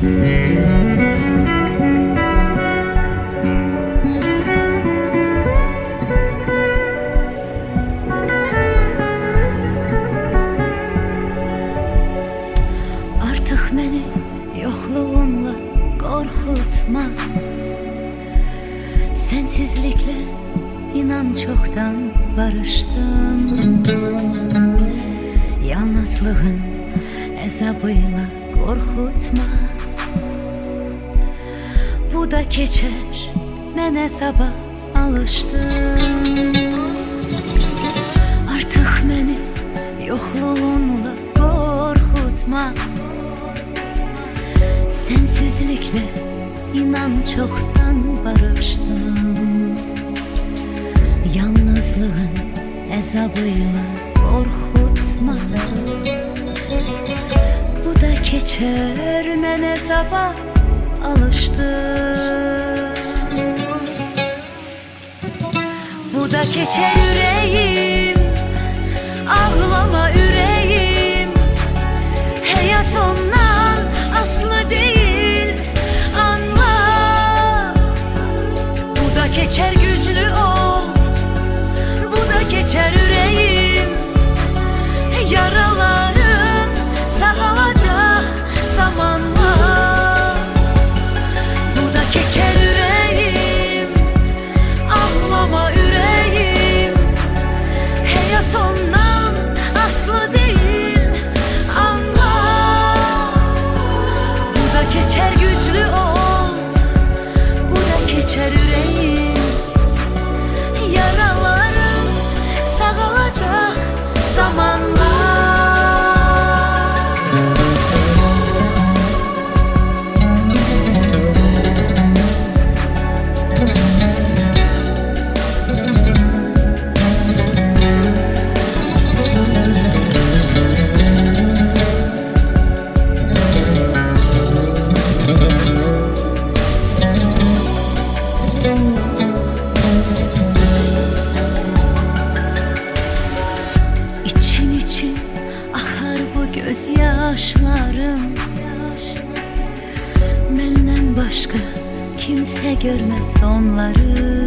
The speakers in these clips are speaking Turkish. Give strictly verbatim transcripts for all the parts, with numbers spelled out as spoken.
Artık beni yokluğunla korkutma. Sensizlikle inan çoktan barıştım. Yalnızlığın ezabıyla korkutma. Bu da geçer, ben ezaba alıştım. Artık beni yokluğunla korkutma. Sensizlikle inan çoktan barıştım. Yalnızlığın ezabıyla korkutma. Bu da geçer, ben ezaba alıştım. Bu da geçer yüreğim, ağlama yüreğim. Hayat ondan aslı değil, anla. Bu da geçer, güçlü ol. Bu da geçer yüreğim. Yaraların sağalacak zamanla. Bu da geçer yüreğim, ağlama yüreğim. Hayat ondan aslı değil, anla. Bu da geçer, güçlü ol. Bu da geçer yüreğim. Yaraların sağalacak zamanla. İçin için akar bu gözyaşlarım. Benden başka kimse görmez onları.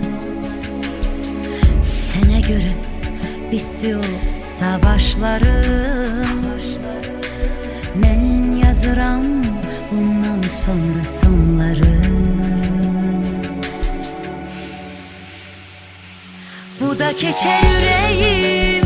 Sana göre bitti o savaşlarım. Ben yazıram bundan sonra sonları. Bu da geçer yüreğim,